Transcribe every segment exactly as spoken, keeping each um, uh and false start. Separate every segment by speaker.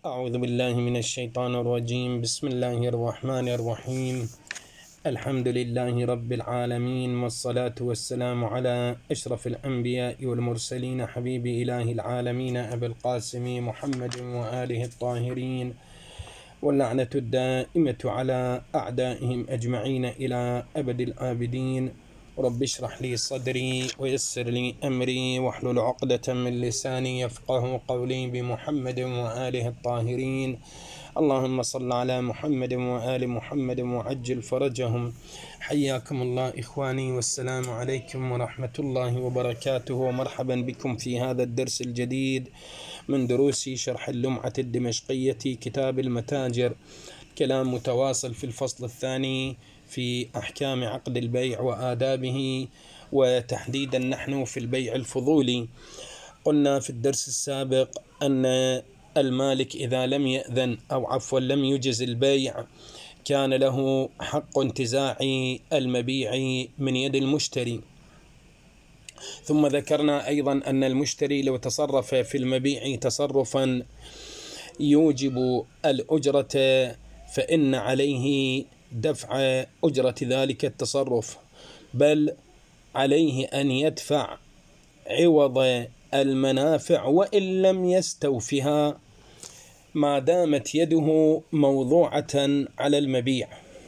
Speaker 1: أعوذ بالله من الشيطان الرجيم. بسم الله الرحمن الرحيم. الحمد لله رب العالمين، والصلاة والسلام على أشرف الأنبياء والمرسلين، حبيب إله العالمين أبي القاسم محمد وآله الطاهرين، واللعنة الدائمة على أعدائهم أجمعين إلى أبد الآبدين. رب اشرح لي صدري ويسر لي أمري واحلل عقدة من لساني يفقه قولي، بمحمد وآله الطاهرين. اللهم صل على محمد وآل محمد وعجل فرجهم. حياكم الله إخواني، والسلام عليكم ورحمة الله وبركاته، ومرحبا بكم في هذا الدرس الجديد من دروس شرح اللمعة الدمشقية كتاب المتاجر. كلام متواصل في الفصل الثاني في أحكام عقد البيع وآدابه، وتحديدا نحن في البيع الفضولي. قلنا في الدرس السابق أن المالك إذا لم يأذن أو عفوا لم يجز البيع كان له حق انتزاع المبيع من يد المشتري. ثم ذكرنا أيضا أن المشتري لو تصرف في المبيع تصرفا يوجب الأجرة فإن عليه دفع أجرة ذلك التصرف، بل عليه أن يدفع عوض المنافع وإن لم يستوفها ما دامت يده موضوعة على المبيع،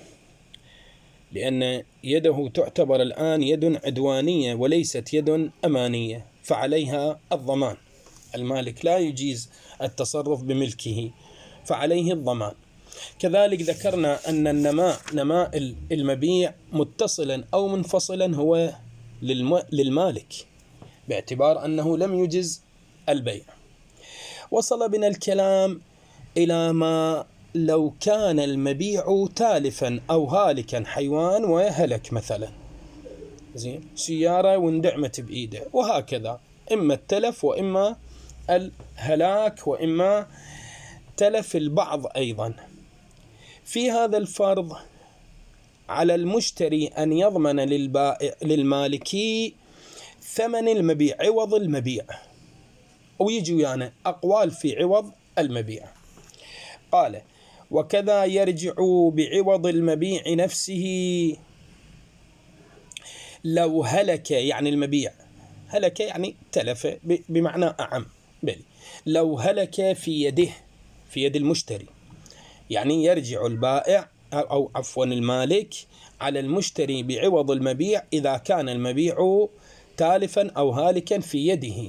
Speaker 1: لأن يده تعتبر الآن يد عدوانية وليست يد أمانية، فعليها الضمان. المالك لا يجيز التصرف بملكه، فعليه الضمان. كذلك ذكرنا أن النماء نماء المبيع متصلا أو منفصلا هو للمالك، باعتبار أنه لم يجز البيع. وصل بنا الكلام إلى ما لو كان المبيع تالفا أو هالكا، حيوان وهلك مثلا، زين، سيارة واندعمت بإيده، وهكذا، إما التلف وإما الهلاك وإما تلف البعض أيضا. في هذا الفرض على المشتري أن يضمن للبائع للمالكي ثمن المبيع، عوض المبيع، ويجي يعني أقوال في عوض المبيع. قال: وكذا يرجع بعوض المبيع نفسه لو هلك، يعني المبيع هلك يعني تلف بمعنى أعم، بل لو هلك في يده، في يد المشتري، يعني يرجع البائع أو عفوا المالك على المشتري بعوض المبيع إذا كان المبيع تالفا أو هالكا في يده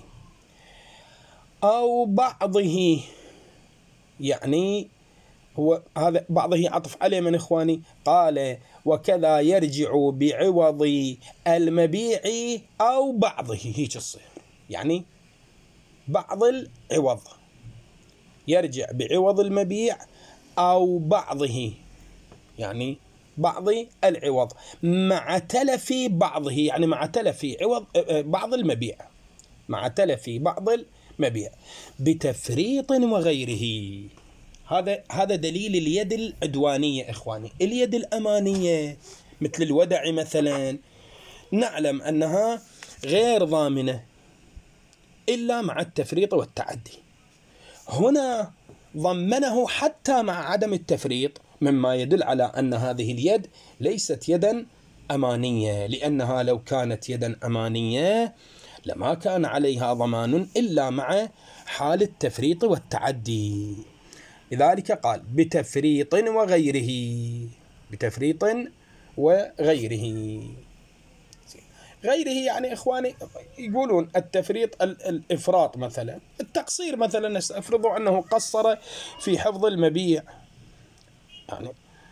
Speaker 1: أو بعضه. يعني هو هذا بعضه عطف عليه من إخواني. قال: وكذا يرجع بعوض المبيع أو بعضه، هيك الصيغة، يعني بعض العوض، يرجع بعوض المبيع أو بعضه، يعني بعض العوض مع تلف بعضه، يعني مع تلف عوض بعض المبيع، مع تلف بعض المبيع بتفريط وغيره. هذا هذا دليل اليد العدوانية إخواني. اليد الأمانية مثل الودع مثلا نعلم أنها غير ضامنة إلا مع التفريط والتعدي. هنا ضمنه حتى مع عدم التفريط، مما يدل على أن هذه اليد ليست يدا أمانية، لأنها لو كانت يدا أمانية لما كان عليها ضمان إلا مع حال التفريط والتعدي. لذلك قال: بتفريط وغيره، بتفريط وغيره. غيره يعني إخواني يقولون التفريط الإفراط مثلا، التقصير مثلا، افرضوا أنه قصر في حفظ المبيع، يعني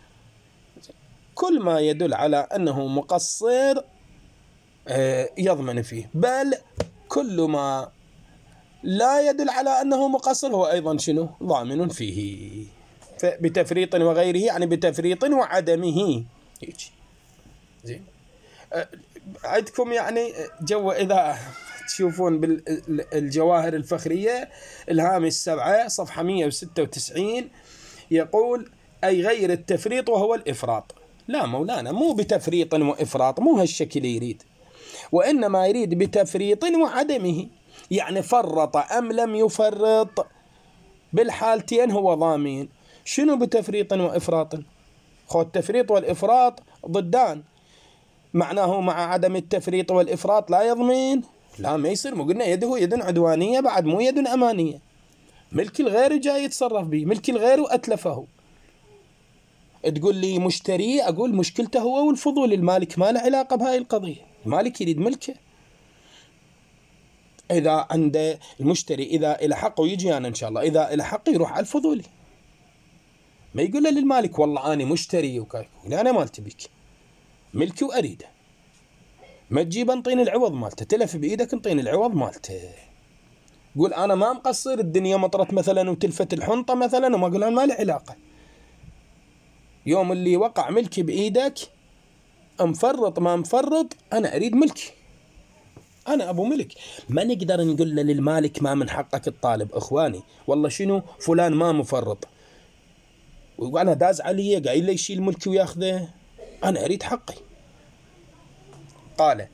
Speaker 1: كل ما يدل على أنه مقصر يضمن فيه، بل كل ما لا يدل على أنه مقصر هو أيضا شنو؟ ضامن فيه. بتفريط وغيره يعني بتفريط وعدمه. زين، عندكم يعني جو إذا تشوفون بالجواهر الفخرية الهامش سبعة صفحة مئة وستة وتسعين يقول: أي غير التفريط وهو الإفراط. لا مولانا، مو بتفريط وإفراط، مو هالشكل يريد، وإنما يريد بتفريط وعدمه، يعني فرط أم لم يفرط بالحالتين هو ضامن. شنو بتفريط وإفراط؟ خو التفريط والإفراط ضدان، معناه مع عدم التفريط والإفراط لا يضمن؟ لا، ما يصير. مو قلنا يده يد عدوانية بعد، مو يد أمانية. ملك الغير جاي يتصرف به، ملك الغير وأتلفه. تقول لي مشتري، أقول مشكلته هو والفضول، المالك ما له علاقة بهاي القضية، المالك يريد ملكه. إذا عند المشتري إذا إلى حق ويجي أنا إن شاء الله، إذا إلى حق يروح على الفضولي، ما يقول له للمالك والله أنا مشتري وكاي، أنا مالتي بك، ملكي وأريده، ما تجيب انطيني العوض مالته، تلف بإيدك انطيني العوض مالته. قول أنا ما مقصر، الدنيا مطرت مثلا وتلفت الحنطة مثلا، وما أقول أنا ما له علاقة. يوم اللي وقع ملكي بإيدك، مفرط ما مفرط، أنا أريد ملكي، أنا أبو ملك. ما نقدر نقول للمالك ما من حقك الطالب. إخواني والله شنو فلان ما مفرط، وأنا داز علي قايل لي يشيل ملكي وياخذه، أنا أريد حقي. قال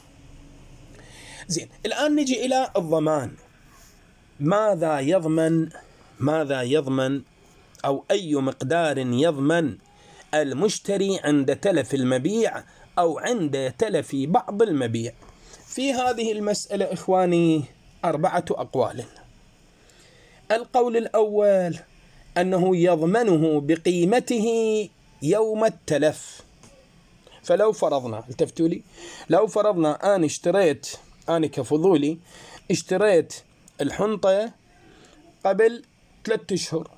Speaker 1: زين. الآن نجي إلى الضمان. ماذا يضمن ماذا يضمن أو أي مقدار يضمن المشتري عند تلف المبيع أو عند تلف بعض المبيع؟ في هذه المسألة إخواني أربعة أقوال. القول الأول أنه يضمنه بقيمته يوم التلف. فلو فرضنا، التفتوا لي، لو فرضنا أنا اشتريت، أنا كفضولي اشتريت الحنطة قبل ثلاثة أشهر،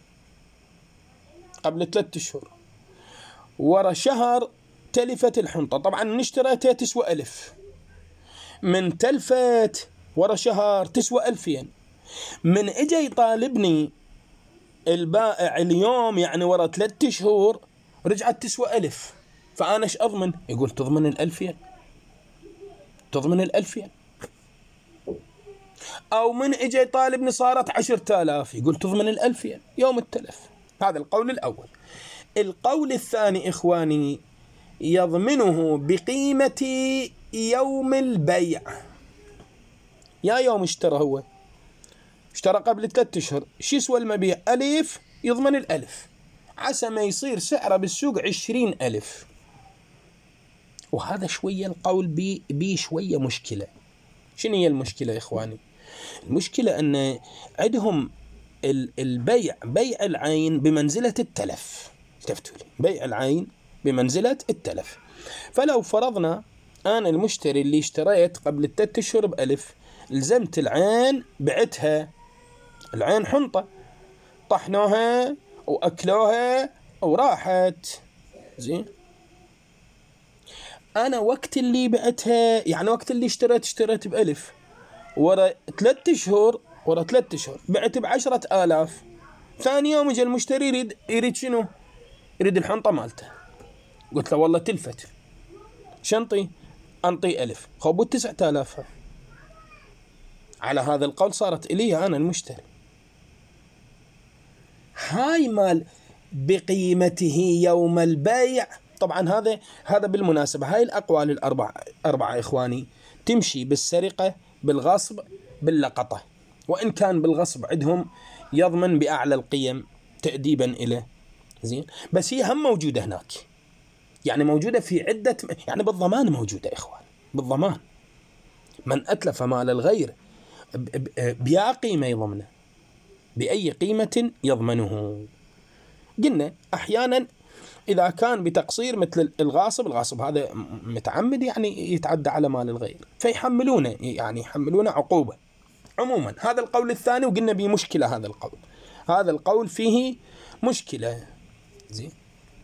Speaker 1: قبل ثلاثة أشهر، ورا شهر تلفت الحنطة. طبعا من اشتريتها تسوى ألف، من تلفت ورا شهر تسوى ألفين. من اجى يطالبني البائع اليوم، يعني ورا ثلاثة شهور رجعت تسوى ألف، فأنا ايش أضمن؟ يقول تضمن الألفين، تضمن الألفين. أو من اجى يطالبني صارت عشرة آلاف، يقول تضمن الألفين يوم التلف. هذا القول الأول. القول الثاني إخواني، يضمنه بقيمة يوم البيع. يا يوم اشترى، هو اشترى قبل ثلاثة اشهر، شو يسوى المبيع؟ ألف، يضمن الألف، عسى ما يصير سعره بالسوق عشرين ألف. وهذا شوية القول بي, بي شوية مشكلة. شنو هي المشكلة يا إخواني؟ المشكلة أن عندهم البيع، بيع العين بمنزلة التلف. التفتوا لي، بيع العين بمنزلة التلف. فلو فرضنا أنا المشتري اللي اشتريت قبل الثلاثة أشهر بألف، لزمت العين بعتها، العين حنطة، طحنوها وأكلوها وراحت، زين. أنا وقت اللي بعتها، يعني وقت اللي اشتريت اشتريت بألف، ورا ثلاثة شهور، ورا ثلاثة شهور بعت بعشرة آلاف. ثاني يوم جاء المشتري يريد يريد شنو؟ يريد الحنطة مالته. قلت له والله تلفت، شنطي أنطي ألف، خبوا تسعة آلاف. على هذا القول صارت إلي أنا المشتري. هاي مال بقيمته يوم البيع. طبعا هذا هذا بالمناسبة هاي الأقوال الأربعة أربعة إخواني تمشي بالسرقة، بالغصب، باللقطة. وإن كان بالغصب عندهم يضمن بأعلى القيم تأديبا إليه، زين، بس هي هم موجودة هناك، يعني موجودة في عدة، يعني بالضمان موجودة إخوان، بالضمان. من أتلف مال الغير بأي قيمة يضمنه، بأي قيمة يضمنه. قلنا أحيانا إذا كان بتقصير مثل الغاصب، الغاصب هذا متعمد يعني يتعدى على مال الغير، فيحملونه، يعني يحملونه عقوبة. عموما هذا القول الثاني، وقلنا به مشكلة. هذا القول هذا القول فيه مشكلة، زين.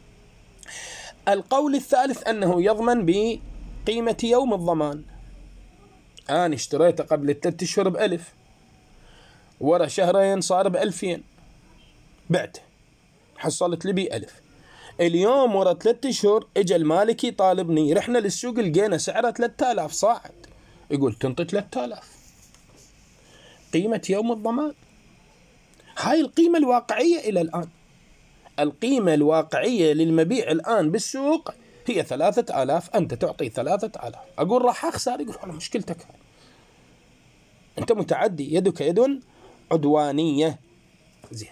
Speaker 1: القول الثالث أنه يضمن بقيمة يوم الضمان. أنا اشتريته قبل الثلاث أشهر بألف، ورا شهرين صار بألفين، بعته حصلت لي بألف. اليوم ورا ثلاثة أشهر اجى المالك يطالبني، رحنا للسوق لقينا سعره ثلاثة آلاف صاعد، يقول تنطي ثلاثة آلاف قيمة يوم الضمان. هاي القيمة الواقعية إلى الآن. القيمة الواقعية للمبيع الآن بالسوق هي ثلاثة آلاف، أنت تعطي ثلاثة آلاف. أقول راح أخسر، يقول أنا مشكلتك، أنت متعدي، يدك يد عدوانية. زين.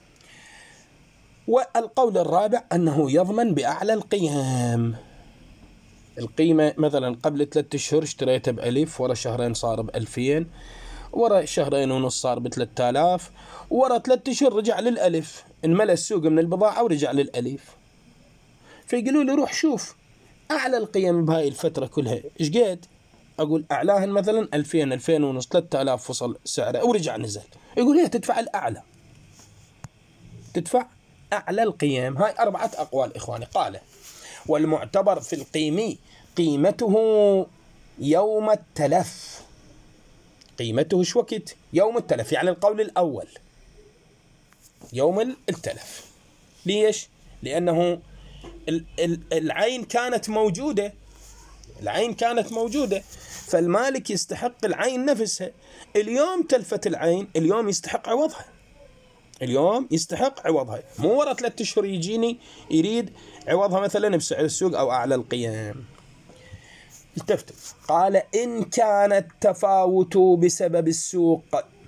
Speaker 1: والقول الرابع أنه يضمن بأعلى القيم. القيمة مثلا قبل ثلاثة أشهر اشتريتها بألف، ورا شهرين صار بألفين، ورا شهرين ونص صار بثلاثة آلاف، ورا ثلاثة أشهر رجع للألف، انملى السوق من البضاعة ورجع للألف. فيقولوا لي روح شوف أعلى القيم بهاي الفترة كلها إيش قد؟ أقول أعلاهن مثلا ألفين، ألفين ونص، ثلاثة آلاف وصل سعره ورجع نزل. يقول هي تدفع الأعلى، تدفع أعلى القيم. هاي أربعة أقوال إخواني. قال والمعتبر في القيمي قيمته يوم التلف. قيمته شو وقت؟ يوم التلف، يعني القول الأول يوم التلف. ليش؟ لأنه العين كانت موجودة، العين كانت موجودة، فالمالك يستحق العين نفسها. اليوم تلفت العين، اليوم يستحق عوضها، اليوم يستحق عوضها. مو ورا ثلاثة أشهر يجيني يريد عوضها مثلا بسعر السوق أو أعلى القيم. التفتوا. قال إن كان التفاوت بسبب السوق.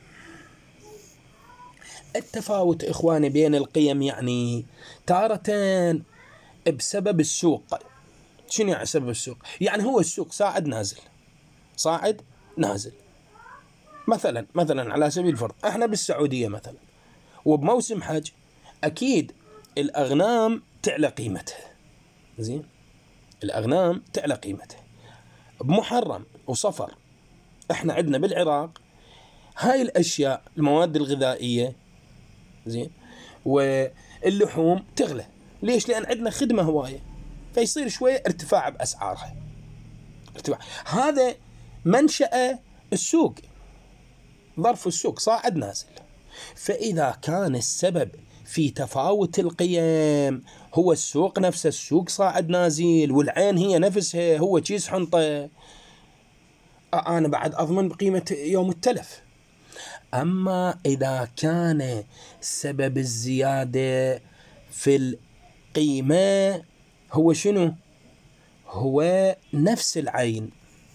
Speaker 1: التفاوت إخواني بين القيم يعني تارة بسبب السوق. شنو يعني سبب السوق؟ يعني هو السوق صاعد نازل، صاعد نازل. مثلا مثلا على سبيل الفرض احنا بالسعودية مثلا وبموسم حج، أكيد الأغنام تعلى قيمتها. زين، الأغنام تعلى قيمتها. بمحرم وصفر احنا عندنا بالعراق هاي الأشياء، المواد الغذائية زين واللحوم تغلى. ليش؟ لأن عندنا خدمة هواية، فيصير شوية ارتفاع بأسعارها. ارتفاع هذا منشأ السوق، ظرف السوق صاعد نازل. فإذا كان السبب في تفاوت القيم هو السوق نفسه، السوق صاعد نازل والعين هي نفسها هو كيس حنطة، أنا بعد أضمن بقيمة يوم التلف. أما إذا كان سبب الزيادة في القيمة هو شنو؟ هو نفس العين،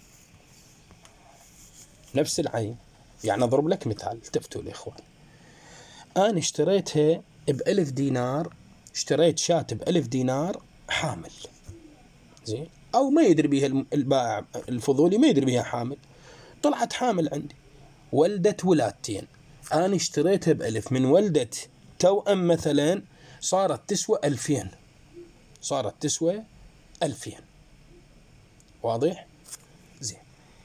Speaker 1: نفس العين. يعني أضرب لك مثال، التفتوا الإخوان. أنا اشتريتها بألف دينار، اشتريت شاة بألف دينار حامل، زين، أو ما يدري بها البائع الفضولي، ما يدري بها حامل، طلعت حامل عندي، ولدت ولادتين. أنا اشتريتها بألف، من ولدة توأم مثلا صارت تسوى ألفين، صارت تسوى ألفين. واضح؟ زين.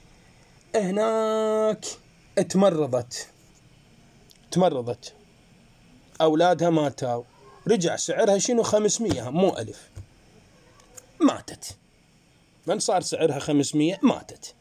Speaker 1: هناك اتمرضت، تمرضت، أولادها ماتوا، رجع سعرها شنو؟ خمسمية، مو ألف. ماتت، من صار سعرها خمسمية ماتت.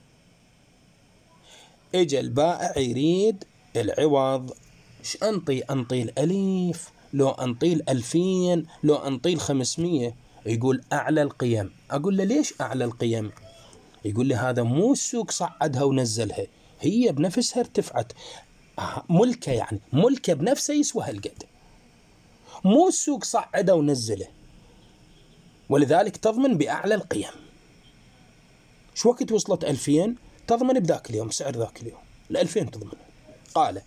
Speaker 1: اجى البائع يريد العوض، ش أنطي؟ أنطي الألف لو أنطي الألفين لو أنطي الخمسمية؟ يقول أعلى القيم. أقول له ليش أعلى القيم؟ يقول لي هذا مو السوق صعدها ونزلها، هي بنفسها ارتفعت، ملكه يعني ملكه بنفسه يسوى هالقد، مو السوق صعده ونزله، ولذلك تضمن بأعلى القيم. شو وقت وصلت ألفين تضمن بذاك اليوم، سعر ذاك اليوم الألفين تضمن. قال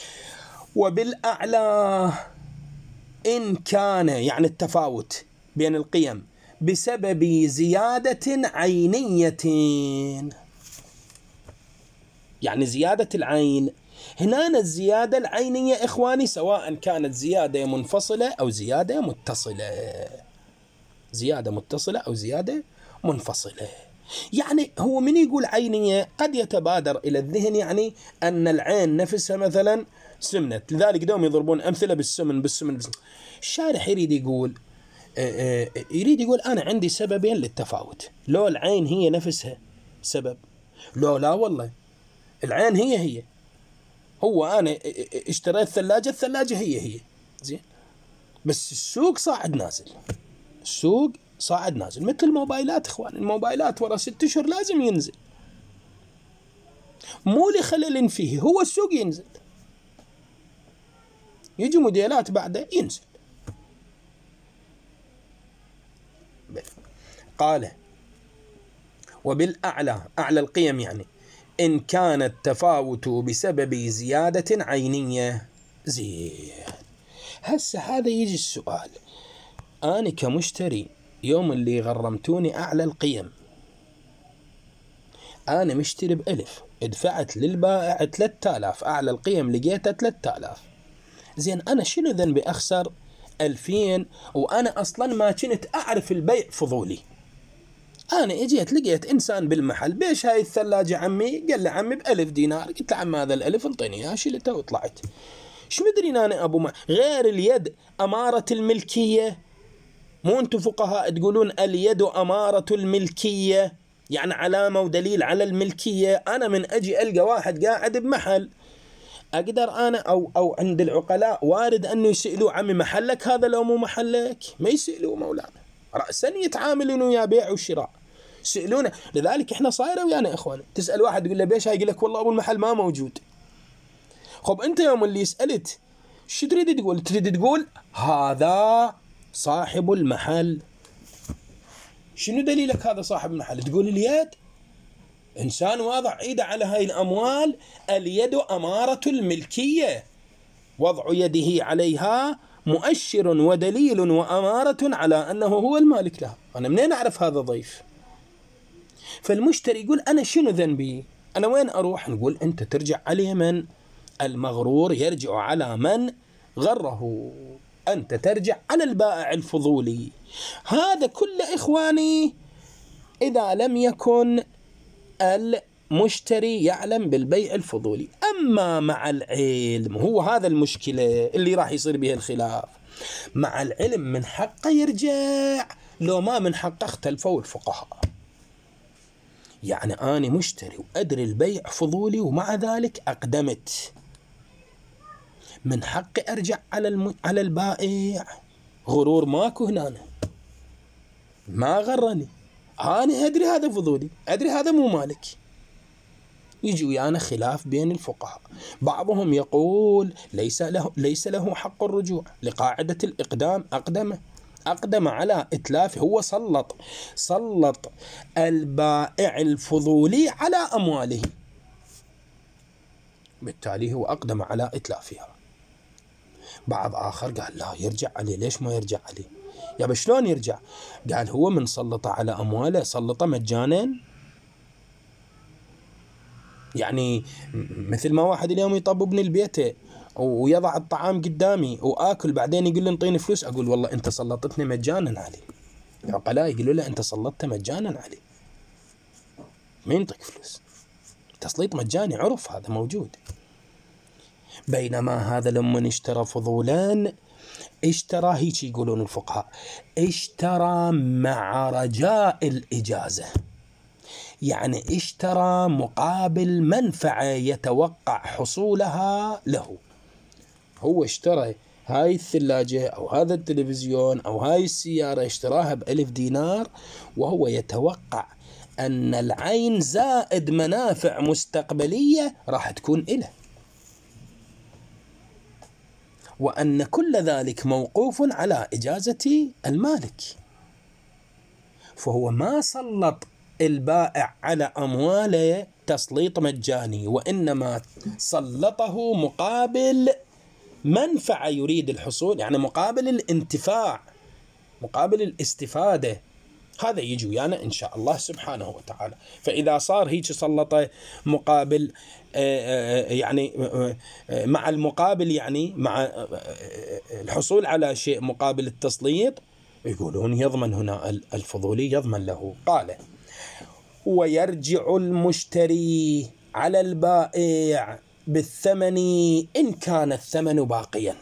Speaker 1: وبالأعلى إن كان، يعني التفاوت بين القيم بسبب زيادة عينية، يعني زيادة العين. هنا الزيادة العينية إخواني سواء كانت زيادة منفصلة أو زيادة متصلة، زيادة متصلة أو زيادة منفصلة. يعني هو من يقول عينية قد يتبادر إلى الذهن يعني أن العين نفسها مثلا سمنت، لذلك دوم يضربون أمثلة بالسمن بالسمن, بالسمن. الشارح يريد يقول يريد يقول أنا عندي سببين للتفاوت، لو العين هي نفسها سبب، لو لا والله العين هي هي، هو أنا اشتريت ثلاجة، الثلاجة هي هي زين، بس السوق صاعد نازل، السوق صاعد نازل. مثل الموبايلات إخوان، الموبايلات ورا ست أشهر لازم ينزل، مو لخلل فيه، هو السوق ينزل، يجي موديلات بعده ينزل. قال وبالأعلى، أعلى القيم يعني إن كان التفاوت بسبب زيادة عينية، زين. هسه هذا يجي السؤال، أنا كمشتري يوم اللي غرمتوني أعلى القيم، أنا مشتري بألف، دفعت للبائع ثلاثة آلاف، أعلى القيم لقيتها ثلاثة آلاف. زين أنا شنو ذنبي أخسر ألفين وأنا أصلا ما كنت أعرف البيع فضولي؟ أنا إجيت لقيت إنسان بالمحل، بيش هاي الثلاجة عمي؟ قال لي عمي بألف دينار. قلت له عم هذا الألف انطيني إياه، شيلته وطلعت. شو مدري أنا أبو ما غير اليد أمارة الملكية. مو أنتم فقهاء تقولون اليد أمارة الملكية، يعني علامة ودليل على الملكية. أنا من أجي ألقى واحد قاعد بمحل، أقدر أنا أو أو عند العقلاء وارد أنه يسألوا عمي محلك هذا لو مو محلك؟ ما يسألوا مولانا، رأسا يتعاملون ويا بيع وشراء، يسألونه. لذلك إحنا صايرة ويانا إخواني، تسأل واحد يقول له بيش هاي، يقول لك والله أبو المحل ما موجود. خب أنت يوم اللي سألت شو تريد تقول؟ تريد تقول هذا صاحب المحل. شنو دليلك هذا صاحب المحل؟ تقول اليد، إنسان واضع إيده على هاي الأموال، اليد أمارة الملكية، وضع يده عليها مؤشر ودليل وأمارة على أنه هو المالك لها. أنا منين أعرف هذا ضيف؟ فالمشتري يقول أنا شنو ذنبي؟ أنا وين أروح؟ نقول أنت ترجع عليه من المغرور يرجع على من غره، أنت ترجع على البائع الفضولي. هذا كله إخواني إذا لم يكن المشتري يعلم بالبيع الفضولي. أما مع العلم، هو هذا المشكلة اللي راح يصير به الخلاف، مع العلم من حقه يرجع، لو ما من حقه اختلفوا الفقهاء. يعني أنا مشتري وأدري البيع فضولي ومع ذلك أقدمت، من حقي أرجع على الم... على البائع. غرور ماكو هنا، ما غرني، أنا أدري هذا فضولي، أدري هذا مو مالك. يجي ويانا خلاف بين الفقهاء، بعضهم يقول ليس له ليس له حق الرجوع لقاعدة الإقدام، أقدم أقدم على إتلافه، هو سلط سلط البائع الفضولي على أمواله، بالتالي هو أقدم على إتلافها. بعض آخر قال لا يرجع عليه. ليش ما يرجع عليه؟ يا بشلون يرجع؟ قال هو من سلط على أمواله سلطه مجانا. يعني مثل ما واحد اليوم يطببني البيت ويضع الطعام قدامي وآكل، بعدين يقول لي انطيني فلوس، أقول والله أنت سلطتني مجانا عليه. العقلاء يقولوا له أنت سلطت مجانا عليه، ما ينطيك فلوس، تسليط مجاني، عرف هذا موجود. بينما هذا لما اشترى فضولا، اشترى هيك يقولون الفقهاء، اشترى مع رجاء الإجازة، يعني اشترى مقابل منفعة يتوقع حصولها له. هو اشترى هاي الثلاجة أو هذا التلفزيون أو هاي السيارة، اشتراها بألف دينار، وهو يتوقع أن العين زائد منافع مستقبلية راح تكون إله، وأن كل ذلك موقوف على إجازة المالك. فهو ما سلط البائع على أمواله تسليط مجاني، وإنما سلطه مقابل منفعة يريد الحصول، يعني مقابل الانتفاع، مقابل الاستفادة. هذا يجي ويانا إن شاء الله سبحانه وتعالى. فإذا صار هيك سلطة مقابل يعني مع المقابل، يعني مع الحصول على شيء مقابل التسليط، يقولون يضمن هنا الفضولي، يضمن له. قال ويرجع المشتري على البائع بالثمن إن كان الثمن باقيا.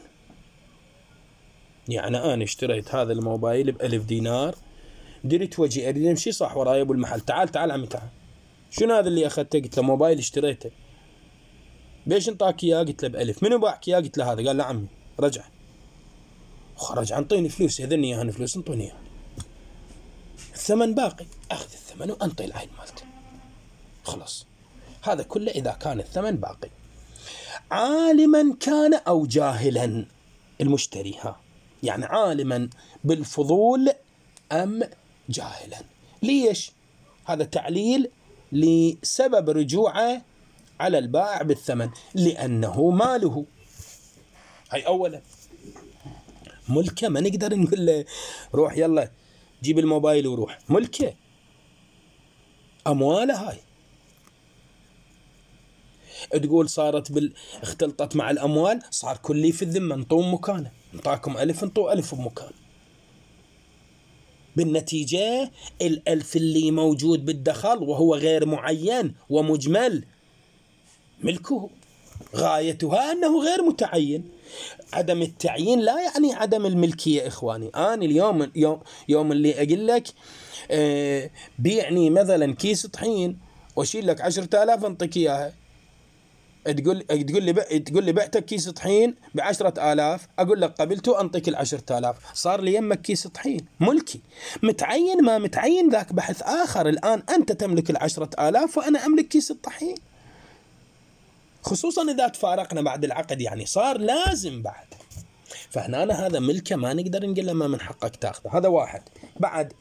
Speaker 1: يعني أنا اشتريت هذا الموبايل بألف دينار، دريت وجهي أريد أمشي صح وراي أبو المحل، تعال تعال عمي تعال، شنو هذا اللي أخذته؟ قلت له موبايل اشتريته. بيش انطاك إياه؟ قلت له بألف. منو باعك إياه؟ قلت له هذا. قال لا عمي رجع. خرج انطيني فلوس، يذني إياها فلوس، انطيني إياها، الثمن باقي، أخذ الثمن وأنطي العين مالته، خلاص. هذا كله إذا كان الثمن باقي. عالما كان أو جاهلا المشتري، ها يعني عالما بالفضول أم جاهلا. ليش؟ هذا تعليل لسبب رجوعه على البائع بالثمن، لأنه ماله. هاي أولا. ملكه ما نقدر نقول له روح يلا جيب الموبايل وروح، ملكه، أمواله هاي. تقول صارت بال... اختلطت مع الأموال، صار كلي في الذمة، انطوه مكانه، انطاكم ألف انطوه ألف بمكان. بالنتيجة الألف اللي موجود بالدخل وهو غير معين ومجمل ملكه، غايتها أنه غير متعين. عدم التعيين لا يعني عدم الملكية إخواني. أنا اليوم يوم, يوم اللي أقول لك آه بيعني مثلا كيس طحين وأشيل لك عشرة آلاف أنطيك إياها، تقول تقول لي تقول لي بعتك كيس طحين بعشرة آلاف، أقول لك قبلته أنطيك العشرة آلاف، صار لي يمك كيس طحين ملكي. متعين ما متعين ذاك بحث آخر. الآن أنت تملك العشرة آلاف وأنا أملك كيس الطحين، خصوصا إذا تفارقنا بعد العقد، يعني صار لازم بعد. فهنا هذا ملكه ما نقدر نقول له ما من حقك تاخذه. هذا واحد. بعد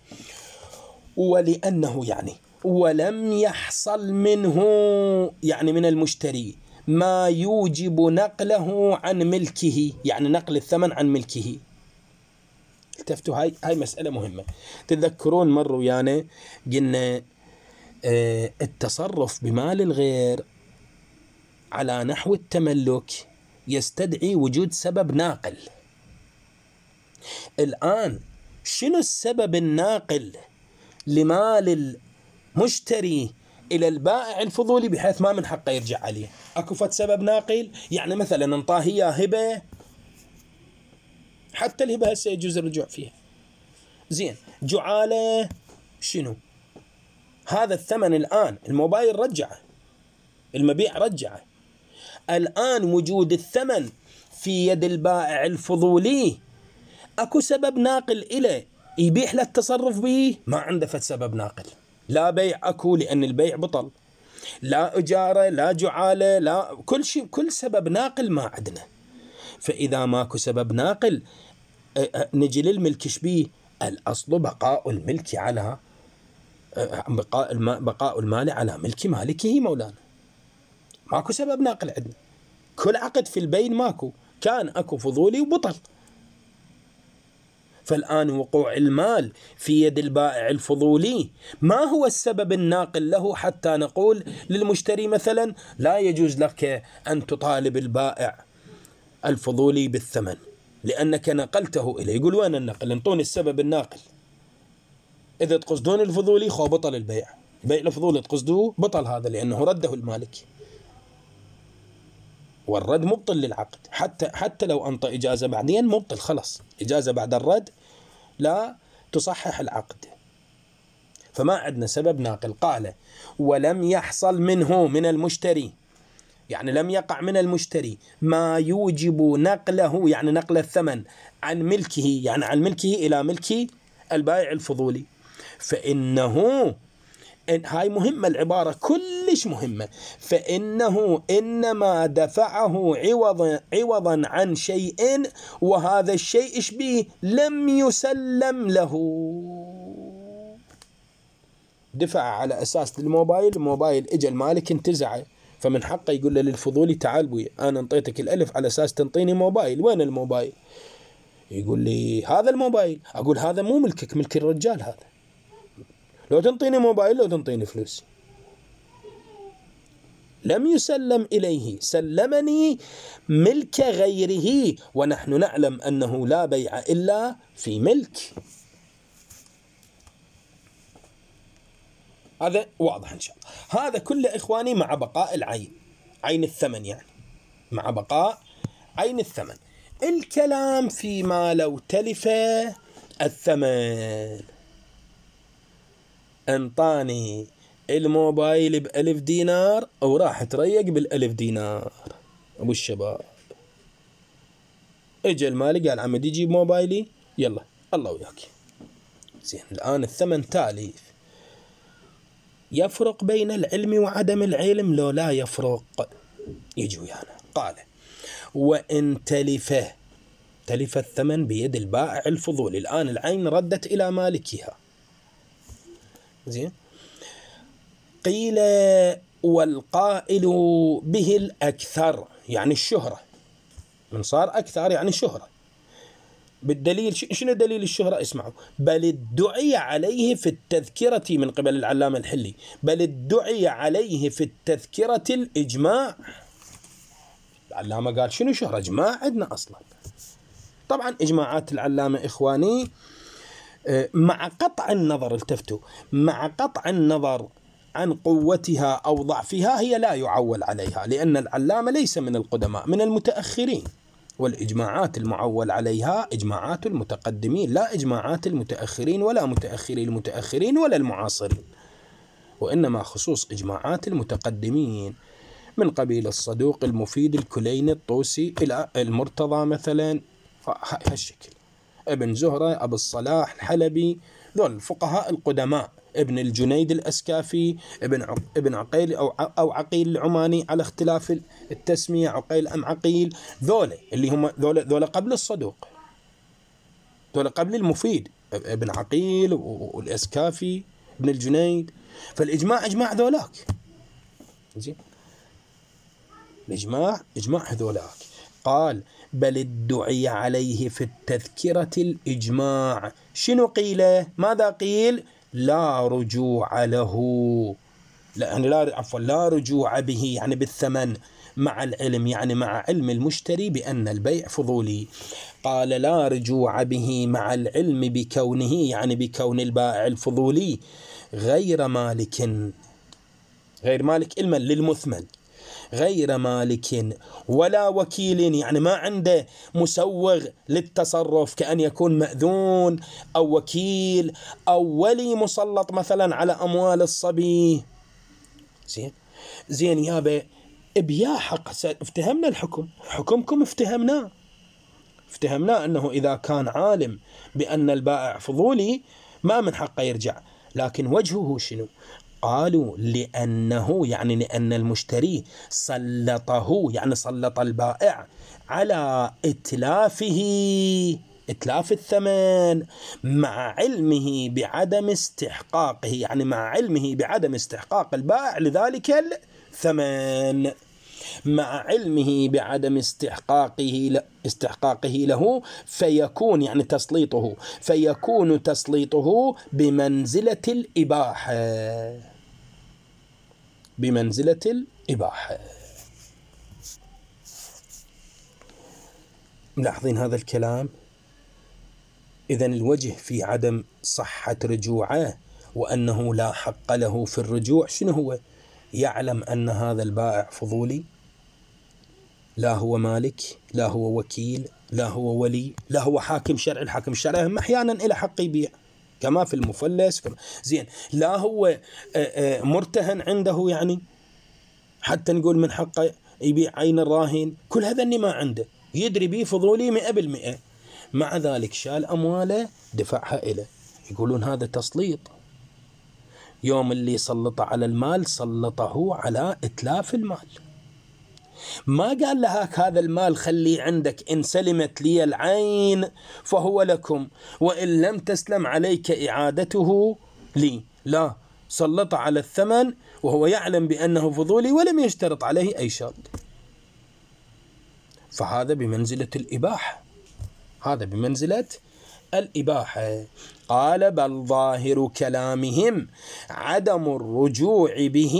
Speaker 1: ولأنه يعني ولم يحصل منه يعني من المشتري ما يوجب نقله عن ملكه، يعني نقل الثمن عن ملكه. التفتوا هاي هاي مسألة مهمة. تذكرون مروا يعني قلنا اه التصرف بمال الغير على نحو التملك يستدعي وجود سبب ناقل. الآن شنو السبب الناقل لمال المشتري إلى البائع الفضولي بحيث ما من حقه يرجع عليه؟ أكو فد سبب ناقل، يعني مثلا انطاه هي هبة، حتى الهبة هسه يجوز الرجوع فيها، زين. جعالة شنو؟ هذا الثمن الآن الموبايل رجعه، المبيع رجعه، الآن وجود الثمن في يد البائع الفضولي أكو سبب ناقل إليه يبيح له التصرف به؟ ما عنده فد سبب ناقل. لا بيع أكو لأن البيع بطل، لا إجارة، لا جعالة، لا كل شيء، كل سبب ناقل ما عندنا. فإذا ماكو سبب ناقل نجي للملك شبيه؟ الأصل بقاء الملك على بقاء المال بقاء المال على ملك مالكه مولانا. ماكو سبب ناقل عندنا، كل عقد في البين ماكو، كان أكو فضولي وبطل. فالآن وقوع المال في يد البائع الفضولي ما هو السبب الناقل له حتى نقول للمشتري مثلا لا يجوز لك أن تطالب البائع الفضولي بالثمن لأنك نقلته إليه. يقول وين النقل؟ انطوني السبب الناقل. إذا تقصدون الفضولي خو بطل البيع، بيع الفضولي تقصدوه بطل هذا لأنه رده المالك، والرد مبطل للعقد. حتى حتى لو أنطى إجازة بعدين مبطل، خلص إجازة بعد الرد لا تصحح العقد. فما عندنا سبب ناقل. قال ولم يحصل منه من المشتري، يعني لم يقع من المشتري ما يوجب نقله، يعني نقل الثمن عن ملكه، يعني عن ملكه إلى ملك البائع الفضولي، فإنه إن هاي مهمة، العبارة كلش مهمة، فإنه إنما دفعه عوضا عوضا عن شيء وهذا الشيء إيش بيه؟ لم يسلم له. دفع على أساس الموبايل، الموبايل إجا المالك انتزعه، فمن حقه يقول له للفضولي تعال بوي أنا انطيتك الألف على أساس تنطيني موبايل، وين الموبايل؟ يقول لي هذا الموبايل. أقول هذا مو ملكك، ملك الرجال هذا، لو تنطيني موبايل لو تنطيني فلوس. لم يسلم إليه، سلمني ملك غيره، ونحن نعلم أنه لا بيع إلا في ملك. هذا واضح إن شاء الله. هذا كله إخواني مع بقاء العين، عين الثمن، يعني مع بقاء عين الثمن. الكلام فيما لو تلف الثمن، انطاني الموبايل بألف دينار وراح تريق بالألف دينار أبو الشباب، اجى المالك قال عمدي جيب موبايلي، يلا الله وياك. زين الآن الثمن تاليف، يفرق بين العلم وعدم العلم لو لا يفرق؟ يجي ويانا. قال وإن تلفه، تلف الثمن بيد البائع الفضولي، الآن العين ردت إلى مالكها. زين قيل والقائل به الأكثر، يعني الشهرة، من صار أكثر يعني شهرة. بالدليل شنو دليل الشهرة؟ اسمعوا: بل ادعي عليه في التذكرة من قبل العلامة الحلي، بل ادعي عليه في التذكرة الإجماع. العلامة قال شنو شهرة؟ إجماع عندنا أصلا. طبعا إجماعات العلامة إخواني مع قطع النظر، التفتوا، مع قطع النظر عن قوتها أو ضعفها هي لا يعول عليها، لأن العلامة ليس من القدماء، من المتأخرين، والإجماعات المعول عليها إجماعات المتقدمين، لا إجماعات المتأخرين ولا متأخري المتأخرين ولا المعاصرين، وإنما خصوص إجماعات المتقدمين من قبيل الصدوق، المفيد، الكليني، الطوسي، إلى المرتضى مثلا، هالشكل، ابن زهرة، أبو الصلاح الحلبي، ذول الفقهاء القدماء، ابن الجنيد الأسكافي، ابن عق... ابن عقيل أو ع... أو عقيل العماني على اختلاف التسمية، عقيل أم عقيل، ذول اللي هم ذول ذول قبل الصدوق، ذول قبل المفيد، ابن عقيل والأسكافي، ابن الجنيد. فالإجماع إجماع ذولاك، زين، الإجماع إجماع هذولاك. قال: بل ادعي عليه في التذكرة الإجماع. شنو قيل؟ ماذا قيل؟ لا رجوع له، لا يعني لا عفوا لا رجوع به، يعني بالثمن، مع العلم، يعني مع علم المشتري بأن البيع فضولي. قال: لا رجوع به مع العلم بكونه، يعني بكون البائع الفضولي غير مالك، غير مالك علما للمثمن، غير مالك ولا وكيل، يعني ما عنده مسوغ للتصرف، كأن يكون مأذون أو وكيل أو ولي مسلط مثلا على أموال الصبي. زين زين يابا بيا حق، افتهمنا الحكم، حكمكم افتهمناه، افتهمنا أنه إذا كان عالم بأن البائع فضولي ما من حقه يرجع، لكن وجهه شنو؟ قالوا لأنه، يعني لأن المشتري سلطه، يعني سلط البائع على إتلافه، إتلاف الثمن، مع علمه بعدم استحقاقه، يعني مع علمه بعدم استحقاق البائع لذلك الثمن، مع علمه بعدم استحقاقه استحقاقه له، فيكون يعني تسليطه، فيكون تسليطه بمنزلة الإباحة، بمنزلة الإباحة. ملاحظين هذا الكلام؟ إذن الوجه في عدم صحة رجوعه وأنه لا حق له في الرجوع شنو هو؟ يعلم أن هذا البائع فضولي، لا هو مالك، لا هو وكيل، لا هو ولي، لا هو حاكم شرعي، الحاكم الشرعي هم أحيانا إلى حق يبيع كما في المفلس كما. زين، لا هو مرتهن عنده، يعني حتى نقول من حقه يبيع عين الراهن، كل هذا اللي ما عنده، يدري بيه فضولي مئة بالمئة، مع ذلك شال أمواله دفعها إليه. يقولون هذا تسليط، يوم اللي سلط على المال سلطه على إتلاف المال، ما قال لهاك هذا المال خلي عندك، إن سلمت لي العين فهو لكم، وإن لم تسلم عليك إعادته لي، لا، سلط على الثمن وهو يعلم بأنه فضولي ولم يشترط عليه أي شرط، فهذا بمنزلة الإباحة، هذا بمنزلة الإباحة. قال: بل ظاهر كلامهم عدم الرجوع به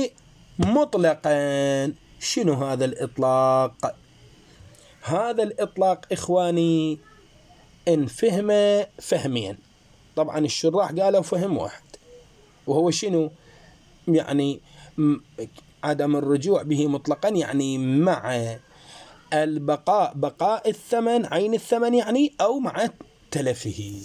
Speaker 1: مطلقا. شنو هذا الإطلاق؟ هذا الإطلاق إخواني إن فهم فهمين، طبعا الشراح قالوا فهم واحد، وهو شنو؟ يعني عدم الرجوع به مطلقا، يعني مع البقاء، بقاء الثمن، عين الثمن يعني، أو مع تلفه.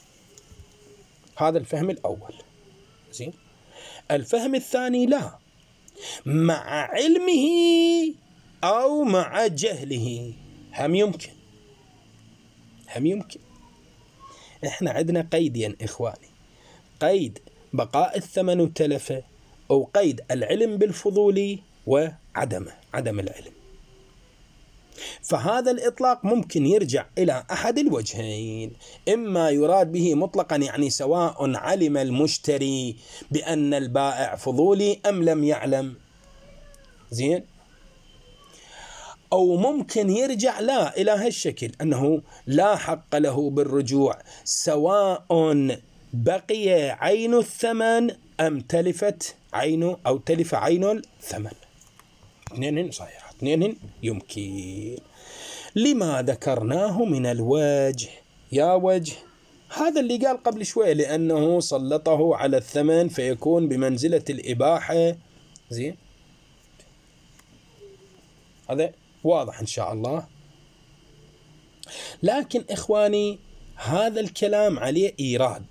Speaker 1: هذا الفهم الأول. زين، الفهم الثاني لا، مع علمه أو مع جهله، هم يمكن، هم يمكن. إحنا عندنا قيدين إخواني، قيد بقاء الثمن وتلفه، أو قيد العلم بالفضول وعدمه، عدم العلم. فهذا الإطلاق ممكن يرجع إلى أحد الوجهين، إما يراد به مطلقا يعني سواء علم المشتري بأن البائع فضولي أم لم يعلم، زين، أو ممكن يرجع لا إلى هالشكل أنه لا حق له بالرجوع سواء بقي عين الثمن أم تلفت عينه أو تلف عين الثمن. اثنين صحيح، اثنين يمكن. لما ذكرناه من الوجه، يا وجه هذا اللي قال قبل شوي، لأنه سلطه على الثمن فيكون بمنزلة الإباحة. زين، هذا واضح إن شاء الله. لكن إخواني هذا الكلام عليه إيراد.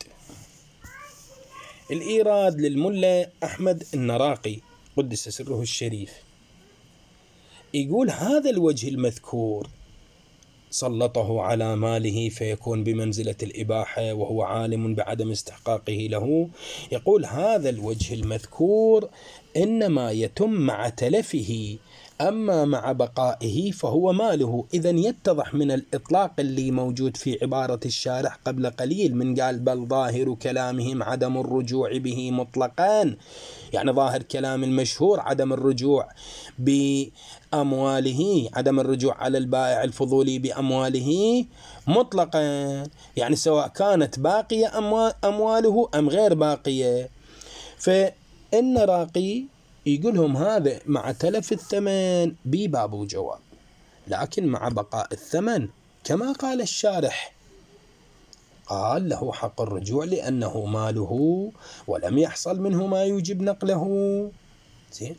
Speaker 1: الإيراد للملا أحمد النراقي قدس سره الشريف، يقول هذا الوجه المذكور سلطه على ماله فيكون بمنزلة الإباحة وهو عالم بعدم استحقاقه له. يقول هذا الوجه المذكور إنما يتم مع تلفه، أما مع بقائه فهو ماله. إذن يتضح من الإطلاق اللي موجود في عبارة الشارح قبل قليل من قال بل ظاهر كلامهم عدم الرجوع به مطلقا، يعني ظاهر كلام المشهور عدم الرجوع بأمواله، عدم الرجوع على البائع الفضولي بأمواله مطلقا، يعني سواء كانت باقية أمواله أم غير باقية. فإن راقي يقولهم هذا مع تلف الثمن بباب وجواب، لكن مع بقاء الثمن كما قال الشارح قال له حق الرجوع لأنه ماله ولم يحصل منه ما يوجب نقله. زين،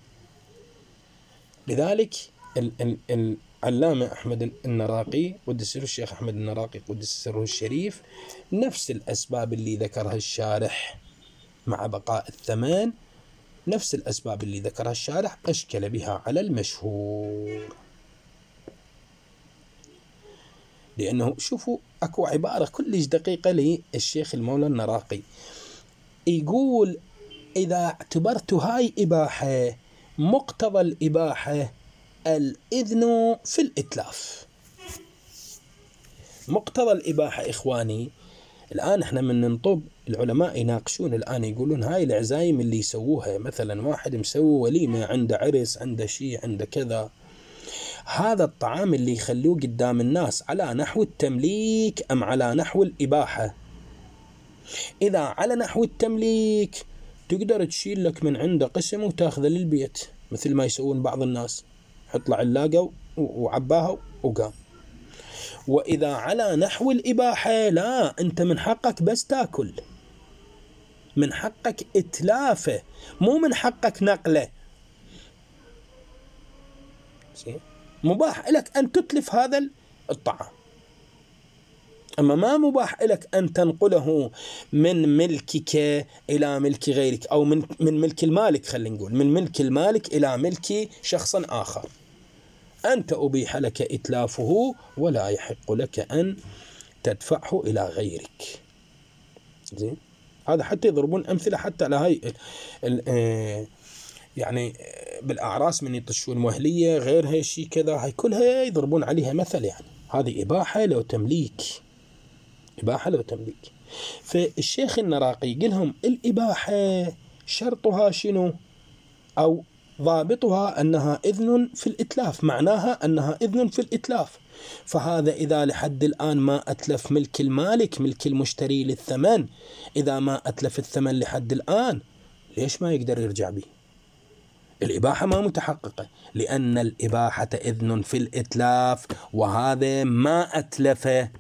Speaker 1: لذلك العلامة أحمد النراقي قدس سره الشيخ أحمد النراقي قدس سره الشريف نفس الأسباب اللي ذكرها الشارح مع بقاء الثمن، نفس الأسباب اللي ذكرها الشارح أشكل بها على المشهور. لأنه شوفوا أكو عبارة كلش دقيقة للشيخ المولى النراقي، يقول إذا اعتبرت هاي إباحة مقتضى الإباحة الإذن في الإتلاف. مقتضى الإباحة إخواني الآن احنا من ننطب العلماء يناقشون الآن يقولون هاي العزايم اللي يسووها، مثلا واحد مسوي وليمة عنده عرس عنده شيء عنده كذا، هذا الطعام اللي يخلوه قدام الناس على نحو التمليك أم على نحو الإباحة؟ إذا على نحو التمليك تقدر تشيل لك من عنده قسم وتاخذه للبيت مثل ما يسوون بعض الناس، حط له علاقة وعباها وقام. وإذا على نحو الإباحة لا، أنت من حقك بس تأكل، من حقك إتلافه مو من حقك نقله. مباح لك أن تتلف هذا الطعام، أما ما مباح لك أن تنقله من ملكك إلى ملك غيرك، أو من من ملك المالك، خلينا نقول من ملك المالك إلى ملك شخص آخر. أنت أبيح لك إتلافه ولا يحق لك أن تدفعه إلى غيرك. زين، هذا حتى يضربون أمثلة حتى على هاي يعني بالأعراس من يطشون مهلية غير هاي الشيء كذا، هاي كلها يضربون عليها مثل، يعني هذه إباحة لو تمليك، إباحة لو تمليك. فالشيخ النراقي قلهم الإباحة شرطها شنو أو ضابطها أنها إذن في الإتلاف، معناها أنها إذن في الإتلاف. فهذا إذا لحد الآن ما أتلف ملك المالك ملك المشتري للثمن، إذا ما أتلف الثمن لحد الآن ليش ما يقدر يرجع به؟ الإباحة ما متحققة، لأن الإباحة إذن في الإتلاف، وهذا ما أتلفه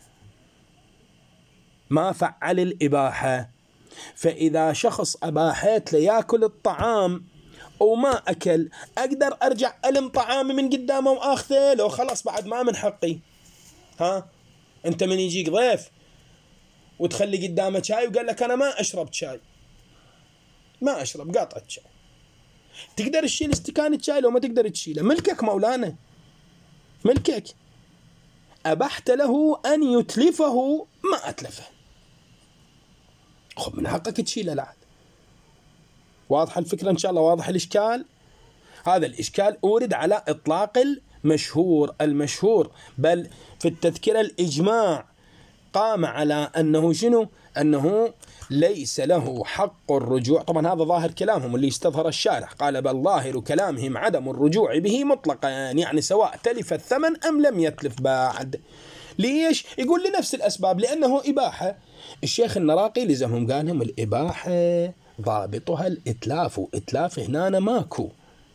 Speaker 1: ما فعل الإباحة. فإذا شخص أباحت ليأكل الطعام وما أكل، أقدر أرجع ألم طعامي من قدامه وأخذه لو خلاص بعد ما من حقي؟ ها أنت من يجيك ضيف وتخلي قدامه شاي وقال لك أنا ما أشرب شاي، ما أشرب قاطعة شاي، تقدر تشيل استكان الشاي لو ما تقدر تشيله؟ ملكك مولانا، ملكك، أبحت له أن يتلفه ما أتلفه، خب من حقك تشيله العاد. واضح الفكرة إن شاء الله؟ واضح الإشكال؟ هذا الإشكال أورد على إطلاق المشهور. المشهور بل في التذكرة الإجماع قام على أنه شنو؟ أنه ليس له حق الرجوع. طبعا هذا ظاهر كلامهم اللي استظهر الشارح، قال بل ظاهر كلامهم عدم الرجوع به مطلقا، يعني سواء تلف الثمن أم لم يتلف بعد. ليش؟ يقول لنفس الأسباب، لأنه إباحة. الشيخ النراقي لزمهم قال لهم الإباحة ضابطها الإتلاف، وإتلاف هنا ماكو،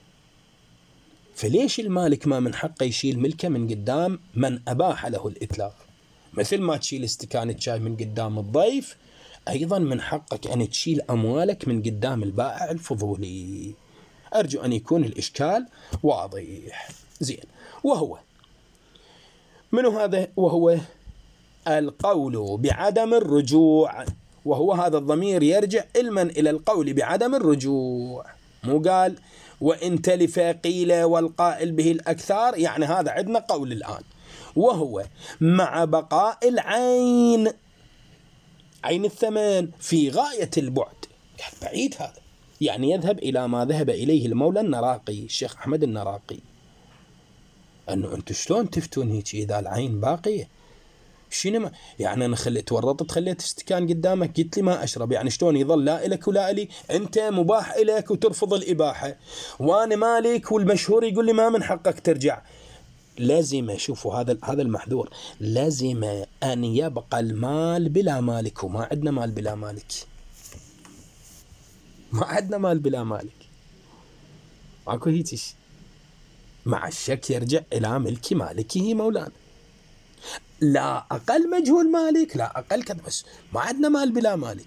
Speaker 1: فليش المالك ما من حقه يشيل ملكه من قدام من أباح له الإتلاف؟ مثل ما تشيل استكانة شاي من قدام الضيف، أيضا من حقك أن تشيل أموالك من قدام البائع الفضولي. أرجو أن يكون الإشكال واضح. زين. وهو منو هذا؟ وهو القول بعدم الرجوع، وهو هذا الضمير يرجع علما إلى القول بعدم الرجوع. مو قال وإن تلف قيل والقائل به الأكثر، يعني هذا عندنا قول الآن. وهو مع بقاء العين، عين الثمن في غاية البعد، يعني بعيد هذا، يعني يذهب إلى ما ذهب إليه المولى النراقي الشيخ أحمد النراقي، أنه أنتم شلون تفتون هيك إذا العين باقية؟ شنو يعني أنا خليت ورطت خليت استكان قدامك قلت لي ما أشرب، يعني شلون يظل لا إلك ولا إلي؟ أنت مباح إليك وترفض الإباحة، وأنا مالك والمشهور يقول لي ما من حقك ترجع. لازم شوفوا هذا هذا المحذور، لازم أن يبقى المال بلا مالك، وما عندنا مال بلا مالك، ما عندنا مال بلا مالك، ماكو هيك شيء. مع الشك يرجع إلى ملك مالكه مولانا، لا أقل مجهول مالك لا أقل كذا، بس ما عندنا مال بلا مالك.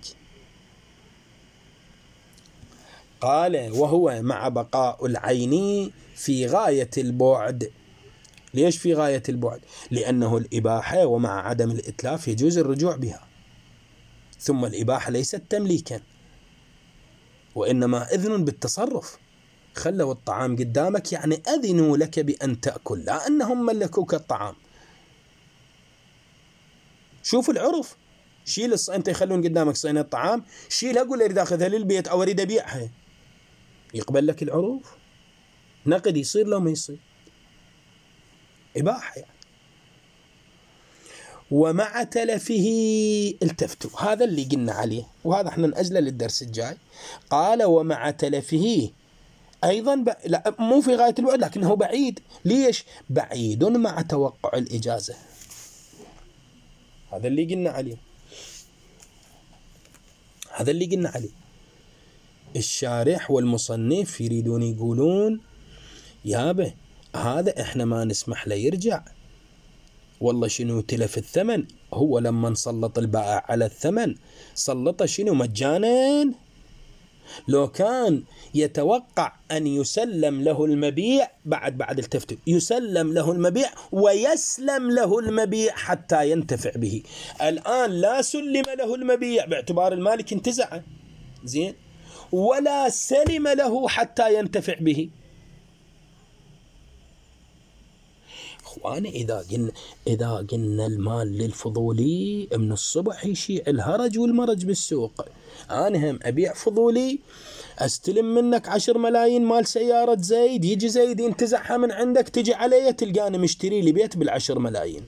Speaker 1: قال وهو مع بقاء العين في غاية البعد. ليش في غاية البعد؟ لأنه الإباحة ومع عدم الإتلاف يجوز الرجوع بها، ثم الإباحة ليست تمليكا وإنما إذن بالتصرف. خلوا الطعام قدامك يعني أذنوا لك بأن تأكل، لا أنهم ملكوك الطعام. شوف العرف، شيل الص... أنت يخلون قدامك صينية الطعام، شيلها قول أريد أخذها للبيت أو أريد أبيعها، يقبل لك العروف؟ نقد يصير لو ما يصير، إباحة يعني. ومع تلفه التفتوا، هذا اللي قلنا عليه، وهذا احنا نأجله للدرس الجاي. قال ومع تلفه أيضا ب... لا مو في غاية الوعد لكنه بعيد. ليش؟ بعيد مع توقع الإجازة، هذا اللي قلنا عليه، هذا اللي قلنا عليه. الشارح والمصنف يريدون يقولون يابا هذا احنا ما نسمح له يرجع، والله شنو تلف الثمن، هو لما نسلط البائع على الثمن سلطه شنو مجانا؟ لو كان يتوقع أن يسلم له المبيع بعد بعد التفتت، يسلم له المبيع ويسلم له المبيع حتى ينتفع به. الآن لا سلم له المبيع باعتبار المالك انتزع، زين، ولا سلم له حتى ينتفع به. اخواني اذا قلنا اذا قلنا المال للفضولي من الصبح يشيع الهرج والمرج بالسوق. انا هم ابيع فضولي، استلم منك عشر ملايين مال سيارة زيد، يجي زيد ينتزعها من عندك، تجي علي تلقاني مشتري لي بيت بالعشر ملايين.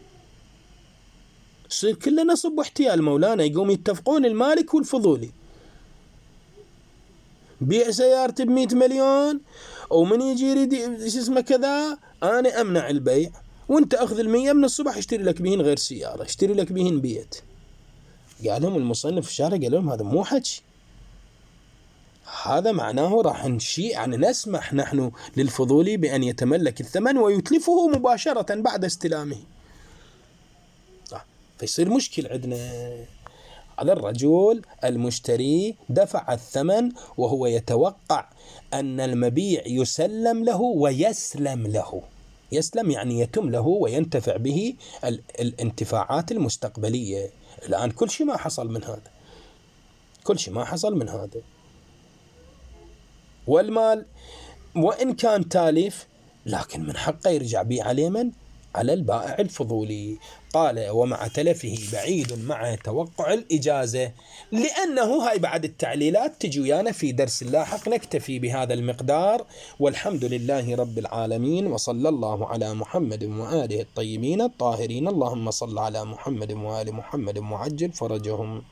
Speaker 1: يصير كله نصب واحتيال مولانا، يقوم يتفقون المالك والفضولي، بيع سيارتي بمئة مليون ومن يجي يريد اسمه كذا أنا أمنع البيع، وانت أخذ المية من الصبح اشتري لك بهن غير سيارة، اشتري لك بهن بيت. قال لهم المصنف في الشارع قال لهم هذا مو حكي، هذا معناه راح نشيء يعني نسمح نحن للفضولي بأن يتملك الثمن ويتلفه مباشرة بعد استلامه، فيصير مشكل عندنا. هذا الرجل المشتري دفع الثمن وهو يتوقع أن المبيع يسلم له ويسلم له، يسلم يعني يتم له وينتفع به الانتفاعات المستقبلية. الآن كل شيء ما حصل من هذا، كل شيء ما حصل من هذا. والمال وإن كان تالف لكن من حقه يرجع به على اليمن على البائع الفضولي. قال ومع تلفه بعيد مع توقع الإجازة. لأنه هاي بعد التعليلات تجي ويانا في درس لاحق. نكتفي بهذا المقدار، والحمد لله رب العالمين، وصلى الله على محمد وآله الطيبين الطاهرين. اللهم صل على محمد وآل محمد وعجل فرجهم.